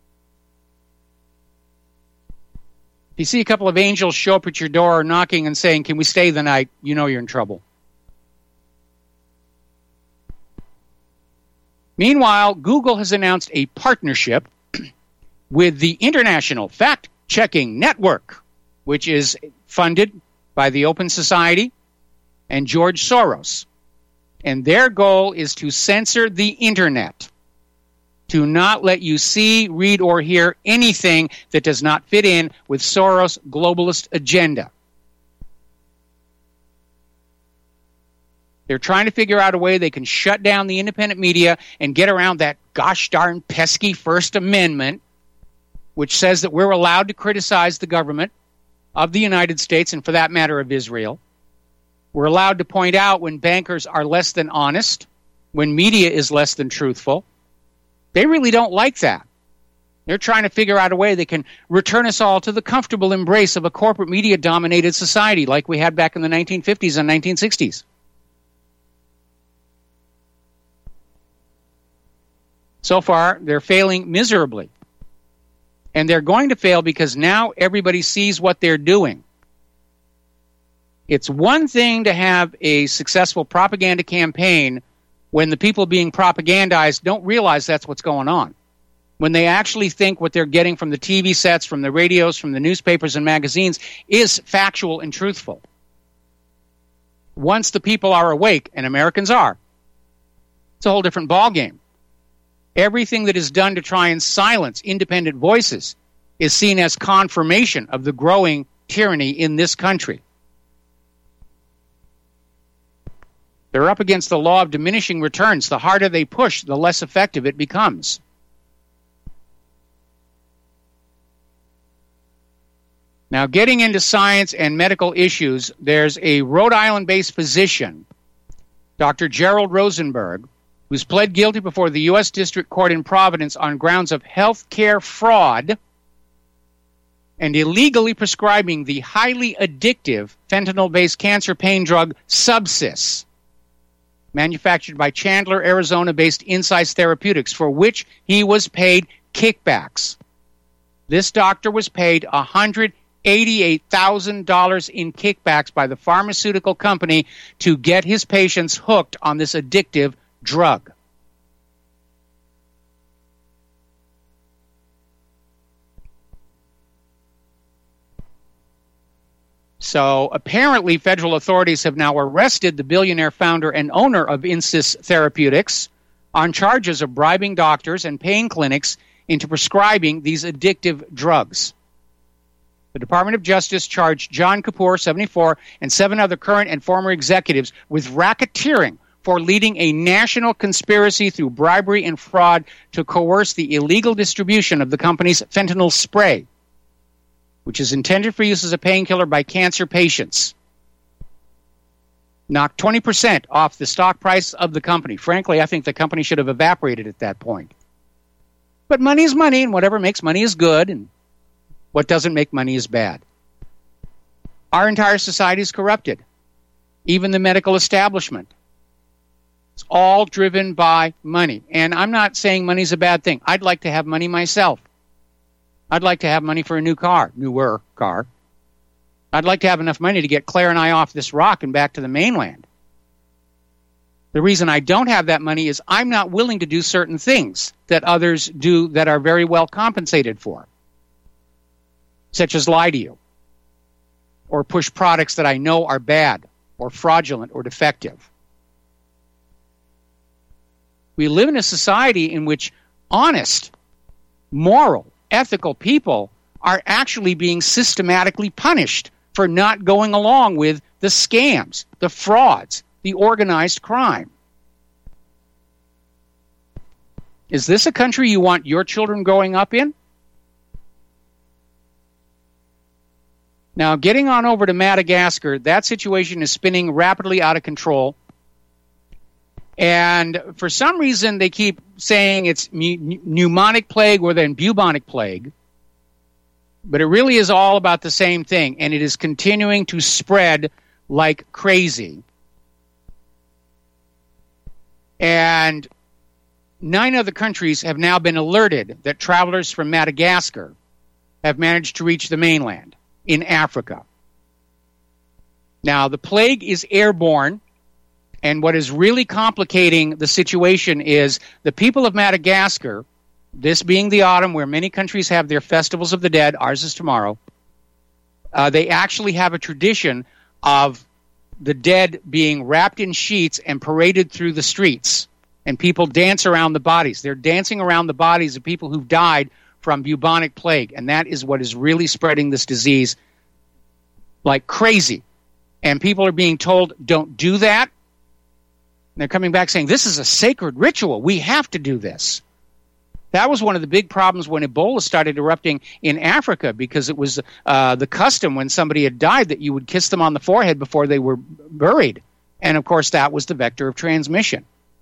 Speaker 1: If you see a couple of angels show up at your door knocking and saying, "Can we stay the night?" you know you're in trouble. Meanwhile, Google has announced a partnership with the International Fact-Checking Network, which is funded by the Open Society and George Soros. And their goal is to censor the internet, to not let you see, read, or hear anything that does not fit in with Soros' globalist agenda. They're trying to figure out a way they can shut down the independent media and get around that gosh darn pesky First Amendment, which says that we're allowed to criticize the government of the United States and, for that matter, of Israel. We're allowed to point out when bankers are less than honest, when media is less than truthful. They really don't like that. They're trying to figure out a way they can return us all to the comfortable embrace of a corporate media-dominated society like we had back in the 1950s and 1960s. So far, they're failing miserably. And they're going to fail because now everybody sees what they're doing. It's one thing to have a successful propaganda campaign when the people being propagandized don't realize that's what's going on. When they actually think what they're getting from the TV sets, from the radios, from the newspapers and magazines is factual and truthful. Once the people are awake, and Americans are, it's a whole different ballgame. Everything that is done to try and silence independent voices is seen as confirmation of the growing tyranny in this country. They're up against the law of diminishing returns. The harder they push, the less effective it becomes. Now, getting into science and medical issues, there's a Rhode Island-based physician, Dr. Gerald Rosenberg, who's pled guilty before the U.S. District Court in Providence on grounds of health care fraud and illegally prescribing the highly addictive fentanyl-based cancer pain drug Subsys, manufactured by Chandler, Arizona-based Insights Therapeutics, for which he was paid kickbacks. This doctor was paid $188,000 in kickbacks by the pharmaceutical company to get his patients hooked on this addictive drug. So apparently federal authorities have now arrested the billionaire founder and owner of Insys Therapeutics on charges of bribing doctors and pain clinics into prescribing these addictive drugs. The Department of Justice charged John Kapoor, 74, and 7 other current and former executives with racketeering for leading a national conspiracy through bribery and fraud to coerce the illegal distribution of the company's fentanyl spray, which is intended for use as a painkiller by cancer patients. Knocked 20% off the stock price of the company. Frankly, I think the company should have evaporated at that point. But money is money, and whatever makes money is good, and what doesn't make money is bad. Our entire society is corrupted. Even the medical establishment. It's all driven by money. And I'm not saying money's a bad thing. I'd like to have money myself. I'd like to have money for a newer car. I'd like to have enough money to get Claire and I off this rock and back to the mainland. The reason I don't have that money is I'm not willing to do certain things that others do that are very well compensated for, such as lie to you, or push products that I know are bad, or fraudulent, or defective. We live in a society in which honest, moral, ethical people are actually being systematically punished for not going along with the scams, the frauds, the organized crime. Is this a country you want your children growing up in? Now, getting on over to Madagascar, that situation is spinning rapidly out of control. And for some reason, they keep saying it's pneumonic plague or then bubonic plague. But it really is all about the same thing, and it is continuing to spread like crazy. And 9 other countries have now been alerted that travelers from Madagascar have managed to reach the mainland in Africa. Now, the plague is airborne, and what is really complicating the situation is the people of Madagascar, this being the autumn where many countries have their festivals of the dead, ours is tomorrow, they actually have a tradition of the dead being wrapped in sheets and paraded through the streets, and people dance around the bodies. They're dancing around the bodies of people who've died from bubonic plague, and that is what is really spreading this disease like crazy. And people are being told, don't do that. And they're coming back saying, this is a sacred ritual. We have to do this. That was one of the big problems when Ebola started erupting in Africa, because it was the custom when somebody had died that you would kiss them on the forehead before they were buried. And, of course, that was the vector of transmission.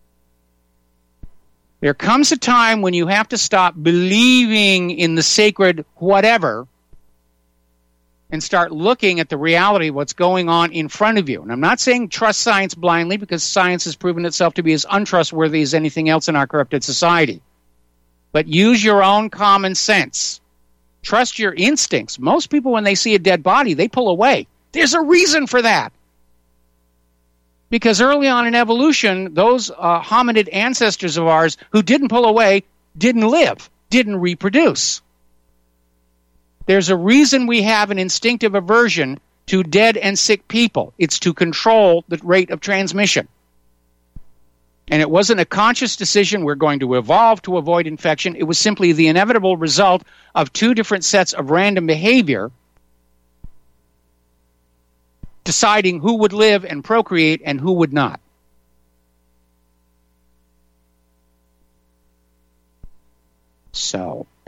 Speaker 1: There comes a time when you have to stop believing in the sacred whatever and start looking at the reality of what's going on in front of you. And I'm not saying trust science blindly, because science has proven itself to be as untrustworthy as anything else in our corrupted society. But use your own common sense. Trust your instincts. Most people, when they see a dead body, they pull away. There's a reason for that. Because early on in evolution, those hominid ancestors of ours who didn't pull away didn't live, didn't reproduce. There's a reason we have an instinctive aversion to dead and sick people. It's to control the rate of transmission. And it wasn't a conscious decision, we're going to evolve to avoid infection. It was simply the inevitable result of 2 different sets of random behavior deciding who would live and procreate and who would not. So,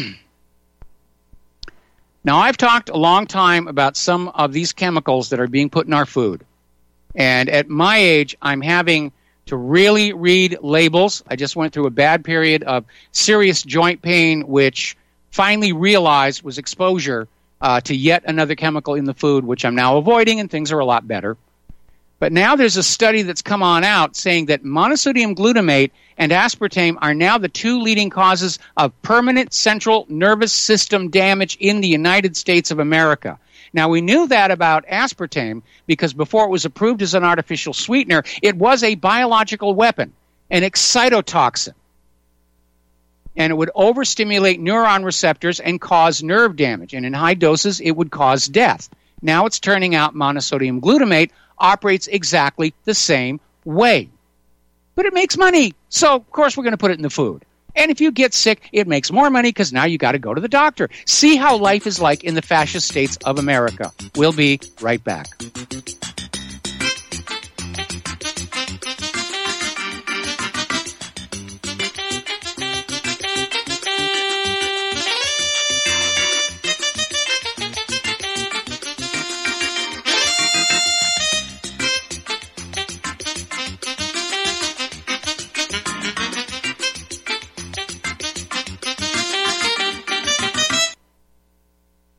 Speaker 1: now I've talked a long time about some of these chemicals that are being put in our food. And at my age, I'm having to really read labels. I just went through a bad period of serious joint pain, which finally realized was exposure to yet another chemical in the food, which I'm now avoiding, and things are a lot better. But now there's a study that's come on out saying that monosodium glutamate and aspartame are now the 2 leading causes of permanent central nervous system damage in the United States of America. Now, we knew that about aspartame because before it was approved as an artificial sweetener, it was a biological weapon, an excitotoxin. And it would overstimulate neuron receptors and cause nerve damage. And in high doses, it would cause death. Now it's turning out monosodium glutamate operates exactly the same way. But it makes money, so of course we're going to put it in the food. And if you get sick, it makes more money because now you got to go to the doctor. See how life is like in the fascist states of America. We'll be right back.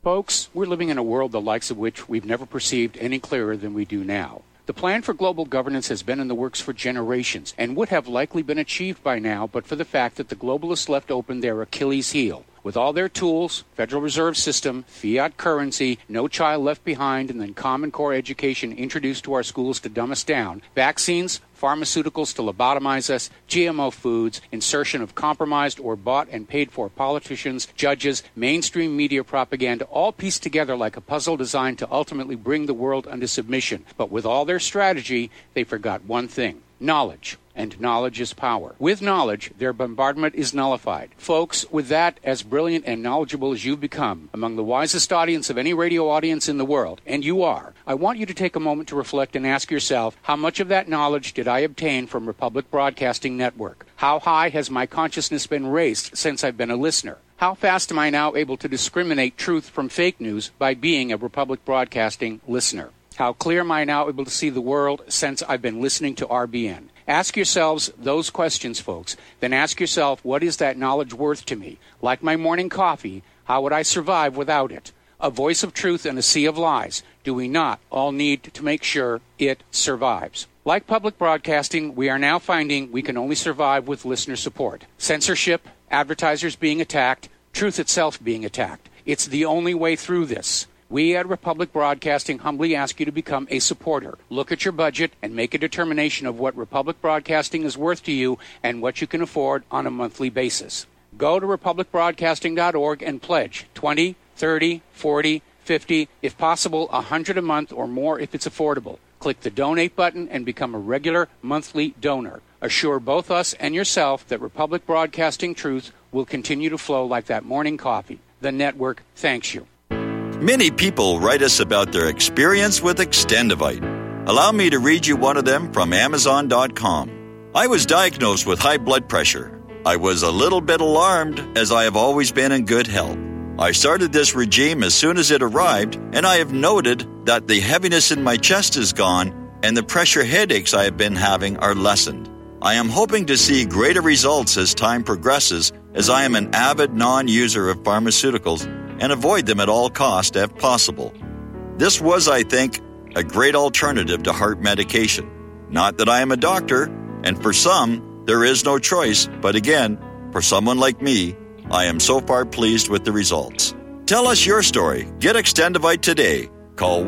Speaker 1: Folks, we're living in a world the likes of which we've never perceived any clearer than we do now. The plan for global governance has been in the works for generations and would have likely been achieved by now but for the fact that the globalists left open their Achilles heel. With all their tools, Federal Reserve System, fiat currency, no child left behind, and then Common Core education introduced to our schools to dumb us down, vaccines, pharmaceuticals to lobotomize us, GMO foods, insertion of compromised or bought and paid for politicians, judges, mainstream media propaganda, all pieced together like a puzzle designed to ultimately bring the world under submission. But with all their strategy, they forgot one thing: knowledge. And knowledge is power. With knowledge, their bombardment is nullified. Folks, with that, as brilliant and knowledgeable as you've become, among the wisest audience of any radio audience in the world, and you are, I want you to take a moment to reflect and ask yourself, how much of that knowledge did I obtain from Republic Broadcasting Network? How high has my consciousness been raised since I've been a listener? How fast am I now able to discriminate truth from fake news by being a Republic Broadcasting listener? How clear am I now able to see the world since I've been listening to RBN? Ask yourselves those questions, folks. Then ask yourself, what is that knowledge worth to me? Like my morning coffee, how would I survive without it? A voice of truth in a sea of lies. Do we not all need to make sure it survives? Like public broadcasting, we are now finding we can only survive with listener support. Censorship, advertisers being attacked, truth itself being attacked. It's the only way through this. We at Republic Broadcasting humbly ask you to become a supporter. Look at your budget and make a determination of what Republic Broadcasting is worth to you and what you can afford on a monthly basis. Go to republicbroadcasting.org and pledge $20, $30, $40, $50, if possible, $100 a month or more if it's affordable. Click the donate button and become a regular monthly donor. Assure both us and yourself that Republic Broadcasting truth will continue to flow like that morning coffee. The network thanks you.
Speaker 8: Many people write us about their experience with Extendivite. Allow me to read you one of them from Amazon.com. I was diagnosed with high blood pressure. I was a little bit alarmed as I have always been in good health. I started this regime as soon as it arrived, and I have noted that the heaviness in my chest is gone and the pressure headaches I have been having are lessened. I am hoping to see greater results as time progresses, as I am an avid non-user of pharmaceuticals and avoid them at all costs if possible. This was, I think, a great alternative to heart medication. Not that I am a doctor, and for some, there is no choice, but again, for someone like me, I am so far pleased with the results. Tell us your story. Get Extendivite today. Call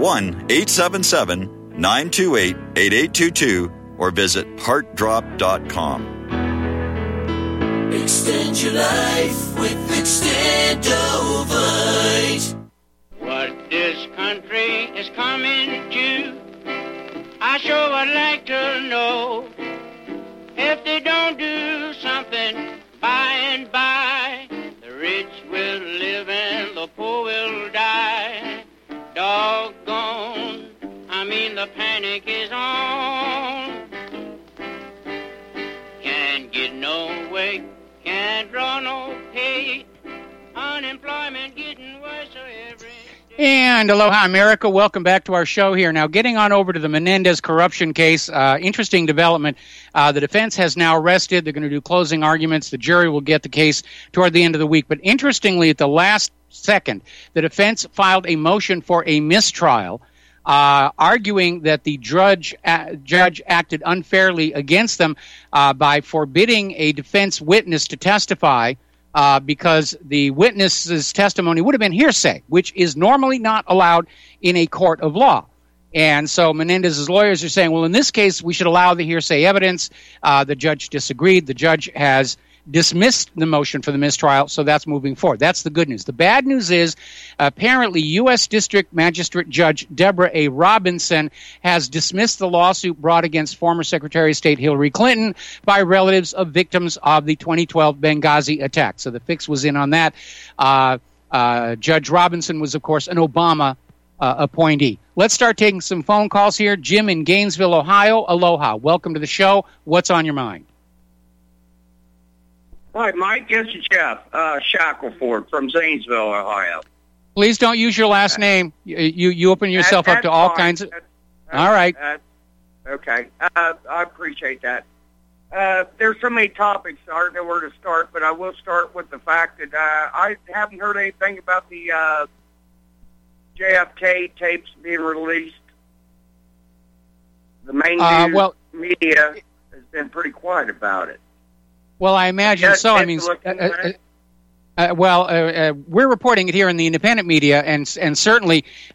Speaker 8: 1-877-928-8822 or visit heartdrop.com.
Speaker 9: Extend your life with Extendovite.
Speaker 2: What this country is coming to, I sure would like to know. If they don't do something by and by, the rich will live and the poor will die. Doggone, I mean the panic is on. Can't get no way, can't draw no pay. Unemployment getting worse every day.
Speaker 1: And aloha, America. Welcome back to our show here. Now, getting on over to the Menendez corruption case, interesting development. The defense has now rested. They're going to do closing arguments. The jury will get the case toward the end of the week. But interestingly, at the last second, the defense filed a motion for a mistrial, arguing that the judge acted unfairly against them by forbidding a defense witness to testify because the witness's testimony would have been hearsay, which is normally not allowed in a court of law. And so Menendez's lawyers are saying, well, in this case, we should allow the hearsay evidence. The judge disagreed. The judge has dismissed the motion for the mistrial, so that's moving forward. That's the good news. The bad news is apparently U.S. District Magistrate Judge Deborah A. Robinson has dismissed the lawsuit brought against former Secretary of State Hillary Clinton by relatives of victims of the 2012 Benghazi attack. So the fix was in on that. Judge Robinson was, of course, an Obama appointee. Let's start taking some phone calls here. Jim in Gainesville, Ohio. Aloha. Welcome to the show. What's on your mind?
Speaker 22: Hi, Mike. This is Jeff Shackelford from Zanesville, Ohio.
Speaker 1: Please don't use your last name. You open yourself up to all kinds of... All right.
Speaker 22: Okay. I appreciate that. There's so many topics, I don't know where to start, but I will start with the fact that I haven't heard anything about the JFK tapes being released? The main news media has been pretty quiet about it.
Speaker 1: Well, I imagine so. I mean, we're reporting it here in the independent media, and certainly